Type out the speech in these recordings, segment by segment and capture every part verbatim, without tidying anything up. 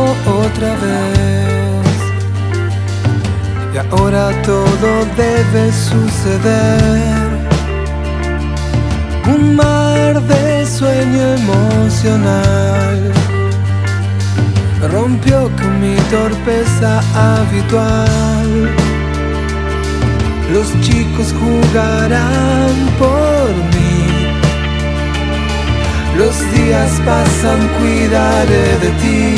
otra vez. Y ahora todo debe suceder. Un mar de sueño emocional rompió con mi torpeza habitual. Los chicos jugarán por mí. Los días pasan, cuidaré de ti.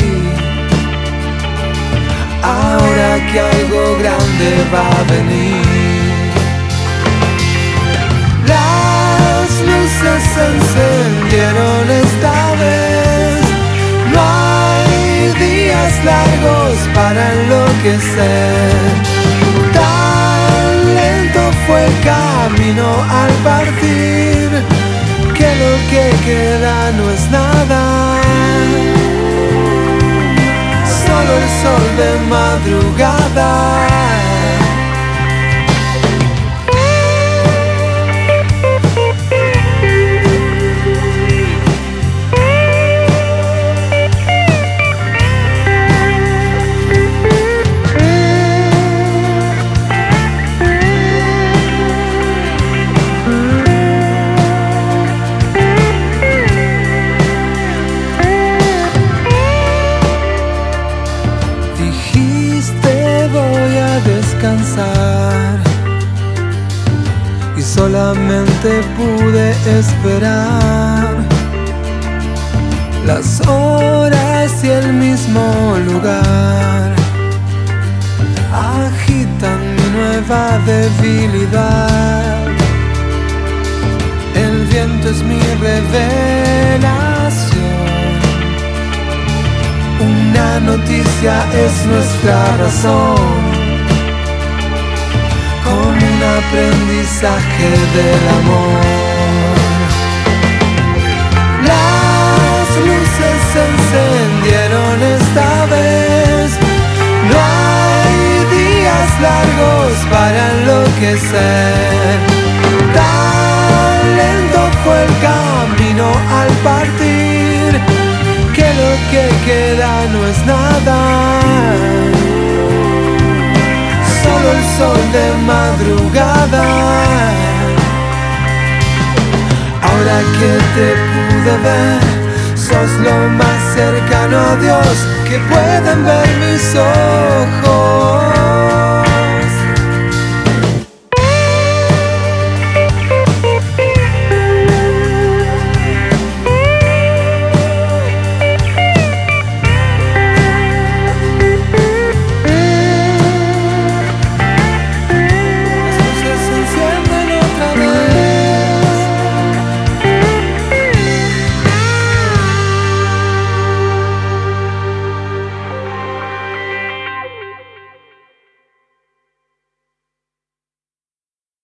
Ahora que algo grande va a venir. Las luces se encendieron esta vez. No hay días largos para enloquecer. Tan lento fue el camino al partir, que lo que queda no es nada, solo el sol de madrugada. Descansar, y solamente pude esperar. Las horas y el mismo lugar agitan mi nueva debilidad. El viento es mi revelación. Una noticia es nuestra razón. Un aprendizaje del amor. Las luces se encendieron esta vez. No hay días largos para enloquecer. Tan lento fue el camino al partir, que lo que queda no es nada, solo el sol de madrugada. Ahora que te pude ver, sos lo más cercano a Dios que pueden ver mis ojos.